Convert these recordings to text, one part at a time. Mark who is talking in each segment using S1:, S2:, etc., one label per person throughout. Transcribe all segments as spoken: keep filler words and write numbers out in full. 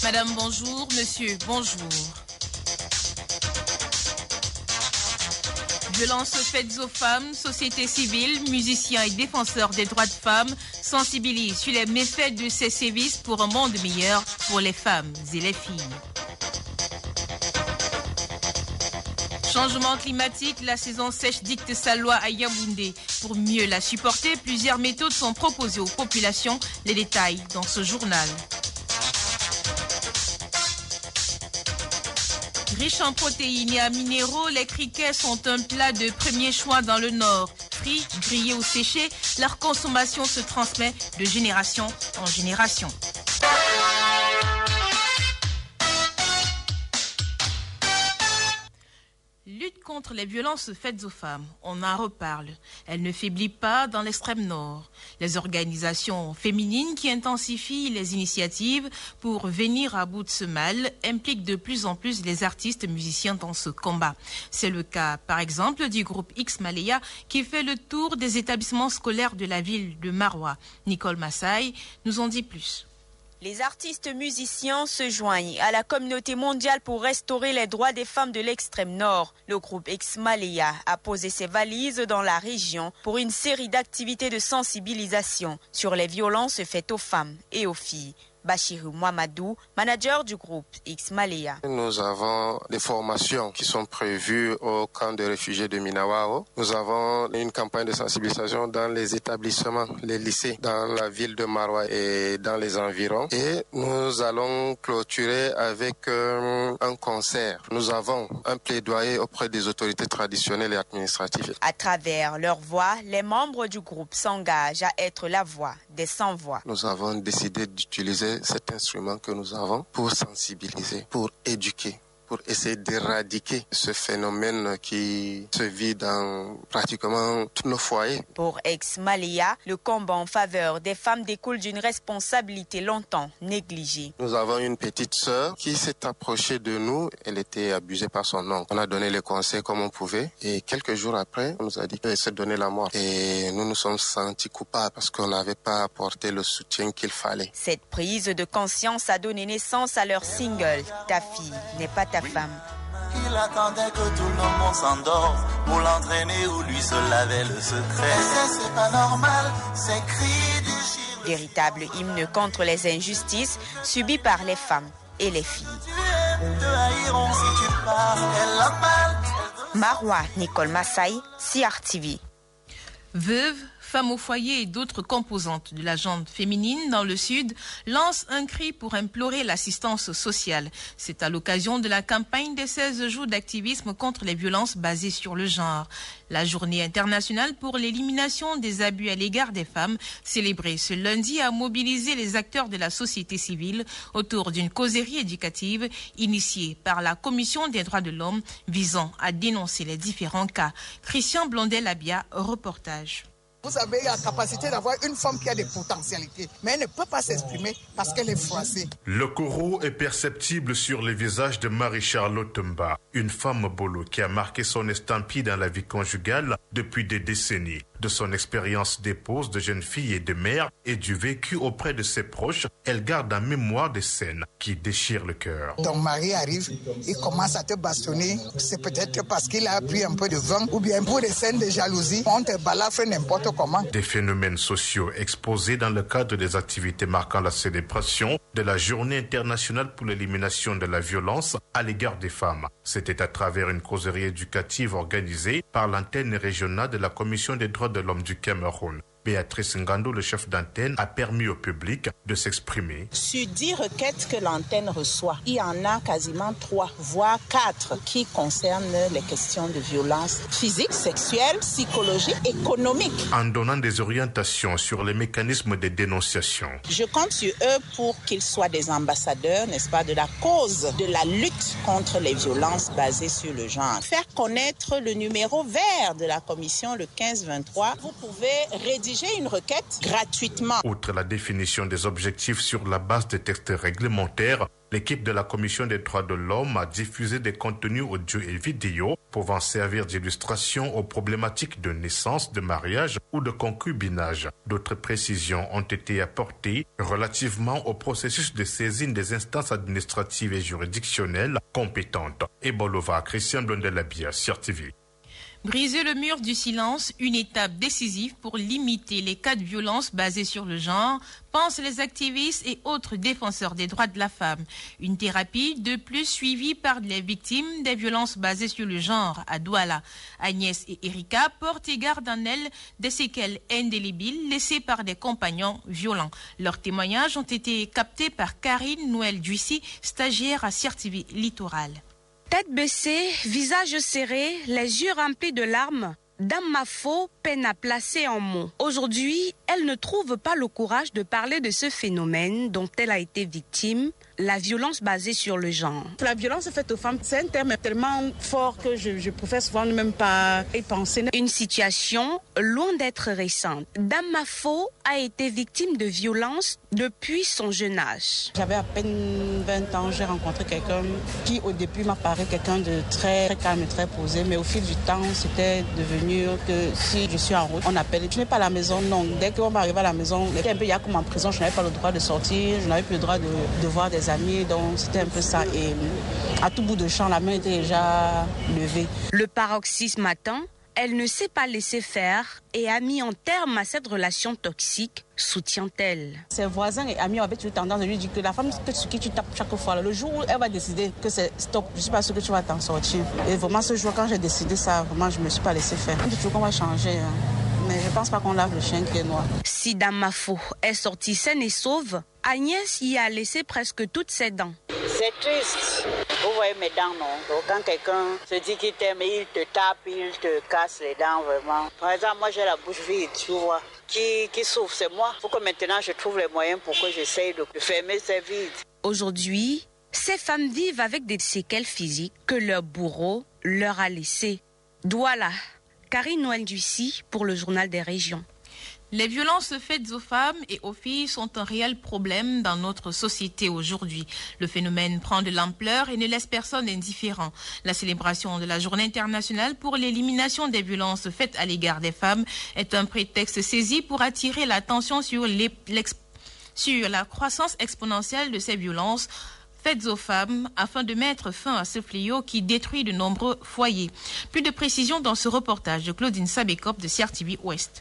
S1: Madame, bonjour. Monsieur, bonjour. Violences faites aux femmes, société civile, musiciens et défenseurs des droits de femmes sensibilisent sur les méfaits de ces sévices pour un monde meilleur pour les femmes et les filles. Changement climatique, la saison sèche dicte sa loi à Yaoundé. Pour mieux la supporter, plusieurs méthodes sont proposées aux populations. Les détails dans ce journal. Riches en protéines et en minéraux, les criquets sont un plat de premier choix dans le Nord. Frits, grillés ou séchés, leur consommation se transmet de génération en génération. Lutte contre les violences faites aux femmes, on en reparle. Elle ne faiblit pas dans l'extrême nord. Les organisations féminines qui intensifient les initiatives pour venir à bout de ce mal impliquent de plus en plus les artistes musiciens dans ce combat. C'est le cas, par exemple, du groupe X Malaya qui fait le tour des établissements scolaires de la ville de Maroua. Nicole Massaï nous en dit plus.
S2: Les artistes musiciens se joignent à la communauté mondiale pour restaurer les droits des femmes de l'extrême nord. Le groupe X Malaya a posé ses valises dans la région pour une série d'activités de sensibilisation sur les violences faites aux femmes et aux filles. Bachirou Mouamadou, manager du groupe X Malaya.
S3: Nous avons des formations qui sont prévues au camp de réfugiés de Minawao. Nous avons une campagne de sensibilisation dans les établissements, les lycées, dans la ville de Maroua et dans les environs. Et nous allons clôturer avec euh, un concert. Nous avons un plaidoyer auprès des autorités traditionnelles et administratives.
S2: À travers leur voix, les membres du groupe s'engagent à être la voix des sans-voix.
S3: Nous avons décidé d'utiliser cet instrument que nous avons pour sensibiliser, pour éduquer, pour essayer d'éradiquer ce phénomène qui se vit dans pratiquement tous nos foyers.
S2: Pour X Malaya, le combat en faveur des femmes découle d'une responsabilité longtemps négligée.
S3: Nous avons une petite sœur qui s'est approchée de nous. Elle était abusée par son oncle. On a donné les conseils comme on pouvait. Et quelques jours après, on nous a dit qu'elle s'est donné la mort. Et nous nous sommes sentis coupables parce qu'on n'avait pas apporté le soutien qu'il fallait.
S2: Cette prise de conscience a donné naissance à leur single « Ta fille n'est pas ta femme ».
S4: Il attendait que tout le monde s'endort pour l'entraîner ou lui se lavait le secret. C'est pas normal, c'est cri du chien.
S2: Véritable hymne contre les injustices subies par les femmes et les filles. Maroua, Nicole Massaï, C R T V.
S1: Veuve, femmes au foyer et d'autres composantes de la gente féminine dans le Sud lancent un cri pour implorer l'assistance sociale. C'est à l'occasion de la campagne des seize jours d'activisme contre les violences basées sur le genre. La journée internationale pour l'élimination des abus à l'égard des femmes, célébrée ce lundi, a mobilisé les acteurs de la société civile autour d'une causerie éducative initiée par la Commission des droits de l'homme visant à dénoncer les différents cas. Christian Blondel-Abia, reportage.
S5: Vous avez la capacité d'avoir une femme qui a des potentialités, mais elle ne peut pas s'exprimer parce qu'elle est froissée.
S6: Le courroux est perceptible sur les visages de Marie-Charlotte Mba, une femme bolo qui a marqué son estampille dans la vie conjugale depuis des décennies. De son expérience d'épouse, de jeune fille et de mère et du vécu auprès de ses proches, elle garde en mémoire des scènes qui déchirent le cœur.
S5: Ton mari arrive, il commence à te bastonner, c'est peut-être parce qu'il a pris un peu de vin ou bien pour des scènes de jalousie, on te balafre n'importe comment.
S6: Des phénomènes sociaux exposés dans le cadre des activités marquant la célébration de la Journée internationale pour l'élimination de la violence à l'égard des femmes. C'était à travers une causerie éducative organisée par l'antenne régionale de la Commission des droits de l'homme du Cameroun. Béatrice Ngando, le chef d'antenne, a permis au public de s'exprimer.
S7: Sur dix requêtes que l'antenne reçoit, il y en a quasiment trois, voire quatre, qui concernent les questions de violence physique, sexuelle, psychologique, économique.
S6: En donnant des orientations sur les mécanismes de dénonciation.
S7: Je compte sur eux pour qu'ils soient des ambassadeurs, n'est-ce pas, de la cause de la lutte contre les violences basées sur le genre. Faire connaître le numéro vert de la commission, le quinze vingt-trois. Vous pouvez rédiger rédiger une requête gratuitement.
S6: Outre la définition des objectifs sur la base des textes réglementaires, l'équipe de la Commission des droits de l'homme a diffusé des contenus audio et vidéo pouvant servir d'illustration aux problématiques de naissance, de mariage ou de concubinage. D'autres précisions ont été apportées relativement au processus de saisine des instances administratives et juridictionnelles compétentes. Ebolova, Christian Blondelabia, sur T V.
S1: Briser le mur du silence, une étape décisive pour limiter les cas de violence basés sur le genre, pensent les activistes et autres défenseurs des droits de la femme. Une thérapie de plus suivie par les victimes des violences basées sur le genre à Douala. Agnès et Erika portent et gardent en elles des séquelles indélébiles laissées par des compagnons violents. Leurs témoignages ont été captés par Karine Noël-Duissy, stagiaire à C R T V Littoral.
S8: Tête baissée, visage serré, les yeux remplis de larmes, Dame Mafo peine à placer en mots. Aujourd'hui, elle ne trouve pas le courage de parler de ce phénomène dont elle a été victime, la violence basée sur le genre.
S9: La violence faite aux femmes, c'est un terme tellement fort que je, je préfère souvent ne même pas y penser.
S8: Une situation loin d'être récente. Dame Mafo a été victime de violence depuis son jeune âge.
S9: J'avais à peine vingt ans, j'ai rencontré quelqu'un qui au début m'a paru quelqu'un de très, très calme et très posé, mais au fil du temps, c'était devenu que si je suis en route, on appelle. Je n'ai pas à la maison, non. Dès qu'on va arriver à la maison, il y a comme en prison, je n'avais pas le droit de sortir, je n'avais plus le droit de, de voir des amis, donc c'était un peu ça. Et à tout bout de champ, la main était déjà levée.
S8: Le paroxysme atteint, elle ne s'est pas laissée faire et a mis en terme à cette relation toxique, soutient-elle.
S9: Ses voisins et amis avaient toujours tendance à lui dire que la femme sur qui tu tapes chaque fois, le jour où elle va décider que c'est stop, je ne suis pas sûre que tu vas t'en sortir. Et vraiment ce jour, quand j'ai décidé ça, vraiment je ne me suis pas laissée faire. Je dis toujours qu'on va changer, hein. Mais je ne pense pas qu'on lave le chien qui est noir.
S8: Si Dame Mafo est sortie saine et sauve, Agnès y a laissé presque toutes ses dents.
S10: C'est triste. Vous voyez mes dents, non? Donc, quand quelqu'un se dit qu'il t'aime, il te tape, il te casse les dents, vraiment. Par exemple, moi, j'ai la bouche vide, tu vois. Qui, qui souffre, c'est moi. Il faut que maintenant, je trouve les moyens pour que j'essaye de fermer ces vides.
S8: Aujourd'hui, ces femmes vivent avec des séquelles physiques que leur bourreau leur a laissées. Douala, Karine Noël-Duissy pour le Journal des Régions.
S1: Les violences faites aux femmes et aux filles sont un réel problème dans notre société aujourd'hui. Le phénomène prend de l'ampleur et ne laisse personne indifférent. La célébration de la Journée internationale pour l'élimination des violences faites à l'égard des femmes est un prétexte saisi pour attirer l'attention sur, les, sur la croissance exponentielle de ces violences faites aux femmes afin de mettre fin à ce fléau qui détruit de nombreux foyers. Plus de précisions dans ce reportage de Claudine Sabekop de C R T V Ouest.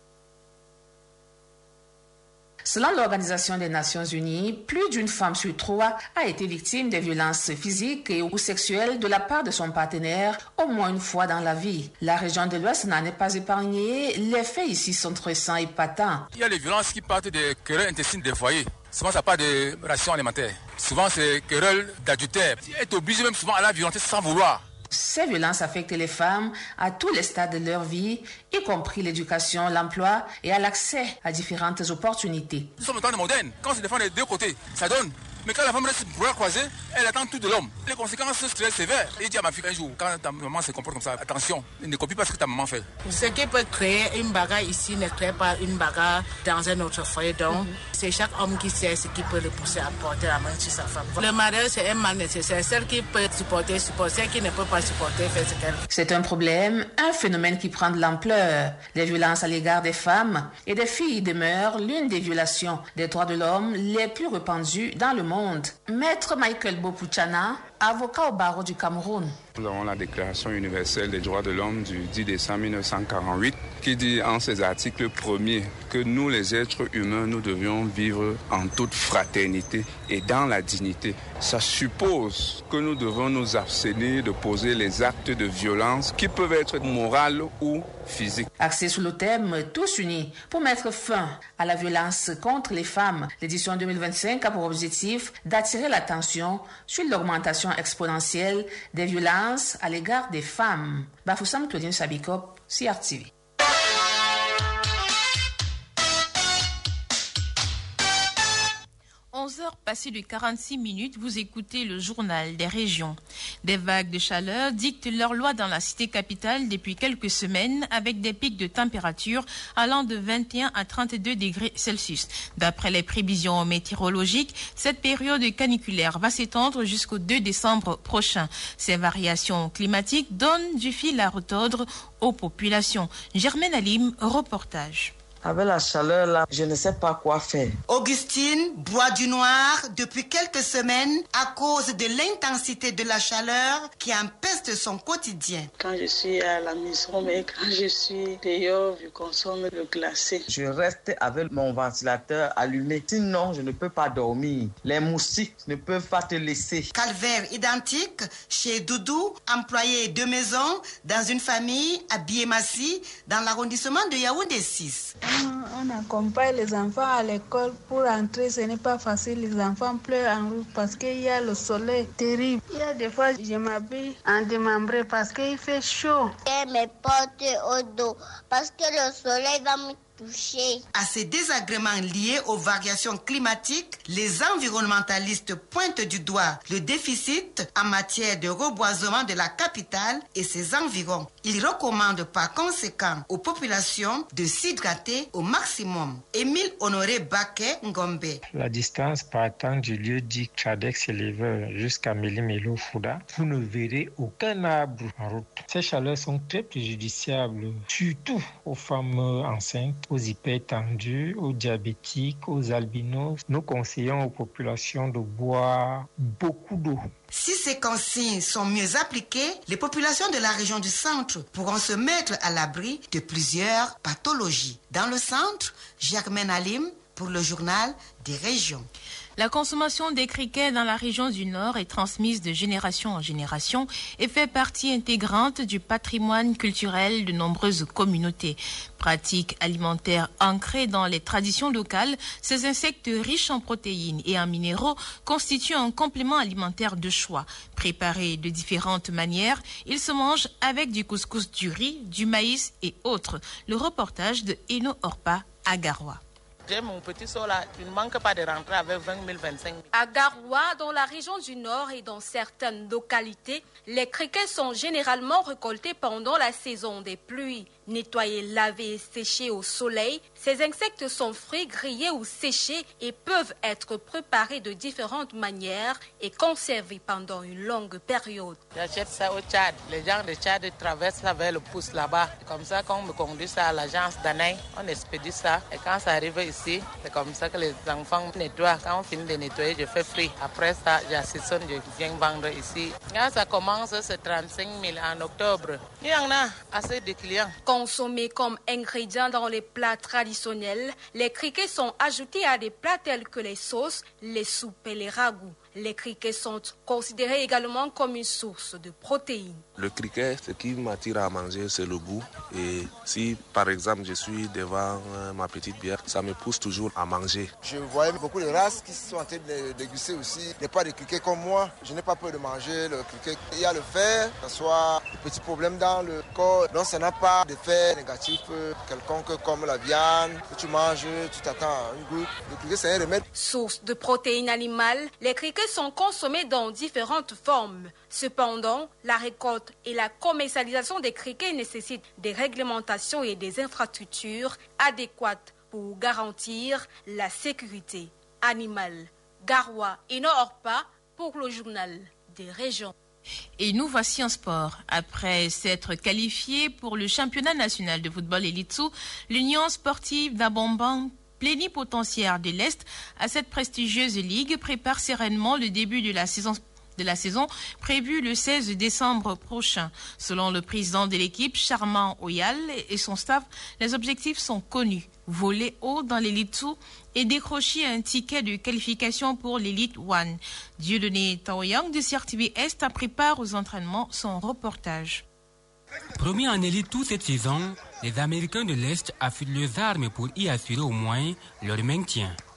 S11: Selon l'Organisation des Nations Unies, plus d'une femme sur trois a été victime de violences physiques et ou sexuelles de la part de son partenaire au moins une fois dans la vie. La région de l'Ouest n'en est pas épargnée. Les faits ici sont récents et patents.
S12: Il y a les violences qui partent des querelles intestines des foyers. Souvent, ça part de rations alimentaires. Souvent, c'est querelles d'adultère. Elle est obligée même souvent à la violenter sans vouloir.
S11: Ces violences affectent les femmes à tous les stades de leur vie, y compris l'éducation, l'emploi et à l'accès à différentes opportunités.
S12: Nous sommes au temps moderne. Quand on se défend des deux côtés, ça donne. Mais quand la femme reste bras croisés, elle attend tout de l'homme. Les conséquences sont très sévères. Et dit à ma fille un jour, quand ta maman se comporte comme ça, attention, ne copie pas ce que ta maman fait.
S13: Ce qui peut créer une bagarre ici ne crée pas une bagarre dans un autre foyer. Donc, mm-hmm. c'est chaque homme qui sait ce qui peut le pousser à porter la main sur sa femme. Le mariage, c'est un mal nécessaire. Celle qui peut supporter, supporter. Celle qui ne peut pas supporter, fait ce qu'elle.
S11: C'est un problème, un phénomène qui prend de l'ampleur. Les violences à l'égard des femmes et des filles demeurent l'une des violations des droits de l'homme les plus répandues dans le monde. Maître Michael Bopuchana, avocat au barreau du Cameroun.
S14: Nous avons la Déclaration universelle des droits de l'homme du dix décembre mille neuf cent quarante-huit qui dit en ses articles premiers que nous les êtres humains, nous devions vivre en toute fraternité et dans la dignité. Ça suppose que nous devons nous abstenir de poser les actes de violence qui peuvent être moraux ou physiques.
S11: Axé sur le thème « Tous unis pour mettre fin à la violence contre les femmes », l'édition deux mille vingt-cinq a pour objectif d'attirer l'attention sur l'augmentation exponentielle des violences à l'égard des femmes. Bafoussam Claudine Sabikop, C R T V.
S1: onze heures heures passées de quarante-six minutes, vous écoutez le journal des régions. Des vagues de chaleur dictent leur loi dans la cité capitale depuis quelques semaines avec des pics de température allant de vingt et un à trente-deux degrés Celsius. D'après les prévisions météorologiques, cette période caniculaire va s'étendre jusqu'au deux décembre prochain. Ces variations climatiques donnent du fil à retordre aux populations. Germaine Alim, reportage.
S15: Avec la chaleur là, je ne sais pas quoi faire.
S16: Augustine boit du noir depuis quelques semaines à cause de l'intensité de la chaleur qui empeste son quotidien.
S13: Quand je suis à la maison, mais quand je suis dehors, je consomme le glacé.
S15: Je reste avec mon ventilateur allumé, sinon je ne peux pas dormir. Les moustiques ne peuvent pas te laisser.
S16: Calvaire identique chez Doudou, employé de maison dans une famille à Biémassi, dans l'arrondissement de Yaoundé six.
S17: On accompagne les enfants à l'école pour entrer, ce n'est pas facile. Les enfants pleurent en route parce qu'il y a le soleil terrible. Il y a des fois, je m'habille en démembré parce qu'il fait chaud.
S18: Et mes portes au dos parce que le soleil va me toucher.
S16: À ces désagréments liés aux variations climatiques, les environnementalistes pointent du doigt le déficit en matière de reboisement de la capitale et ses environs. Ils recommandent par conséquent aux populations de s'hydrater au maximum. Émile Honoré Baké Ngombe.
S19: La distance partant du lieu dit Tradex Éleveur jusqu'à Méli-Mélou Fouda, vous ne verrez aucun arbre en route. Ces chaleurs sont très préjudiciables, surtout aux femmes enceintes, aux hypertendus, aux diabétiques, aux albinos. Nous conseillons aux populations de boire beaucoup d'eau.
S16: Si ces consignes sont mieux appliquées, les populations de la région du centre pourront se mettre à l'abri de plusieurs pathologies. Dans le centre, Germaine Alim pour le journal des régions.
S1: La consommation des criquets dans la région du Nord est transmise de génération en génération et fait partie intégrante du patrimoine culturel de nombreuses communautés. Pratique alimentaire ancrée dans les traditions locales, ces insectes riches en protéines et en minéraux constituent un complément alimentaire de choix. Préparés de différentes manières, ils se mangent avec du couscous, du riz, du maïs et autres. Le reportage de Eno Orpa à Garoua.
S20: J'ai mon petit saut là, tu ne manques pas de rentrer avec vingt mille, vingt-cinq mille.
S21: À Garoua, dans la région du Nord et dans certaines localités, les criquets sont généralement récoltés pendant la saison des pluies. Nettoyés, lavés et séchés au soleil, ces insectes sont frits, grillés ou séchés et peuvent être préparés de différentes manières et conservés pendant une longue période.
S20: J'achète ça au Tchad. Les gens de Tchad traversent avec le pouce là-bas. Comme ça, quand on me conduit ça à l'agence d'Anaï, on expédie ça. Et quand ça arrive ici, c'est comme ça que les enfants nettoient. Quand on finit de nettoyer, je fais frit. Après ça, j'assaisonne, je viens vendre ici. Quand ça commence, c'est trente-cinq mille en octobre. Il y en a assez de clients.
S21: Consommés comme ingrédients dans les plats traditionnels, les criquets sont ajoutés à des plats tels que les sauces, les soupes et les ragoûts. Les criquets sont considérés également comme une source de protéines.
S22: Le criquet, ce qui m'attire à manger, c'est le goût. Et si, par exemple, je suis devant ma petite bière, ça me pousse toujours à manger.
S23: Je voyais beaucoup de races qui sont en train de déguster aussi. Il n'y a pas de criquets comme moi. Je n'ai pas peur de manger le criquet. Il y a le fer, que ce soit des petits problèmes dans le corps. Donc ça n'a pas d'effet négatif quelconque comme la viande. Que tu manges, tu t'attends à une goutte. Le criquet, c'est un remède.
S21: Source de protéines animales, les criquets sont consommés dans différentes formes. Cependant, la récolte et la commercialisation des criquets nécessitent des réglementations et des infrastructures adéquates pour garantir la sécurité animale. Garoua et Orpa pour le journal des régions.
S1: Et nous voici en sport. Après s'être qualifié pour le championnat national de football Elitsu, l'Union sportive d'Abomban, plénipotentiaire de l'Est, à cette prestigieuse ligue prépare sereinement le début de la saison de la saison prévue le seize décembre prochain. Selon le président de l'équipe, Charmant Oyal, et son staff, les objectifs sont connus. Voler haut dans l'Elite deux et décrocher un ticket de qualification pour l'Elite un. Dieudonné Taoyang de C R T V Est prépare aux entraînements son reportage.
S24: Promis en Elite deux cette saison, les Américains de l'Est affûtent leurs armes pour y assurer au moins leur maintien.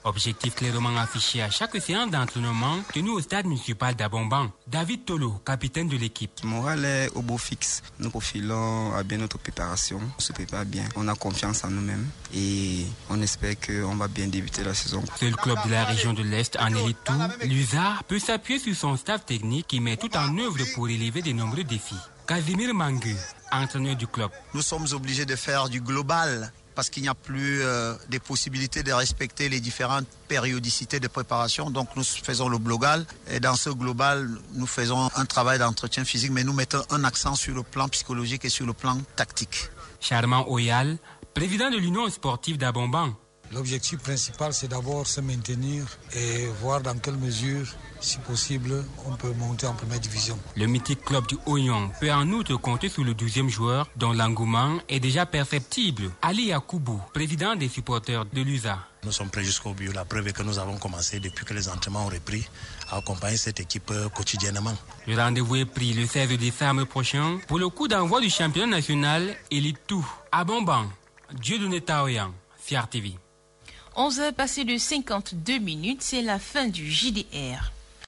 S24: Objectif clairement affiché à chaque séance d'entraînement tenue au stade municipal d'Abomban. David Tolo, capitaine de l'équipe.
S2: Le moral est au beau fixe. Nous profilons à bien notre préparation. On se prépare bien. On a confiance en nous-mêmes et on espère qu'on va bien débuter la saison.
S24: Seul club de la région de l'Est en élite tout, l'U S A peut s'appuyer sur son staff technique qui met tout en œuvre pour relever de nombreux défis. Casimir Mangue, entraîneur du club.
S3: Nous sommes obligés de faire du global parce qu'il n'y a plus euh, des possibilités de respecter les différentes périodicités de préparation. Donc nous faisons le global et dans ce global, nous faisons un travail d'entretien physique, mais nous mettons un accent sur le plan psychologique et sur le plan tactique.
S24: Charmant Oyal, président de l'Union sportive d'Abomban.
S4: L'objectif principal, c'est d'abord se maintenir et voir dans quelle mesure, si possible, on peut monter en première division.
S24: Le mythique club du Oyon peut en outre compter sur le douzième joueur dont l'engouement est déjà perceptible. Ali Yakoubou, président des supporters de l'U S A.
S5: Nous sommes prêts jusqu'au but. La preuve est que nous avons commencé depuis que les entraînements ont repris à accompagner cette équipe quotidiennement.
S24: Le rendez-vous est pris le seize décembre prochain pour le coup d'envoi du championnat national Élite Tout à Bomban. Dieudonné Taoyan, Fiar T V.
S1: onze heures passées de cinquante-deux minutes, c'est la fin du J D R.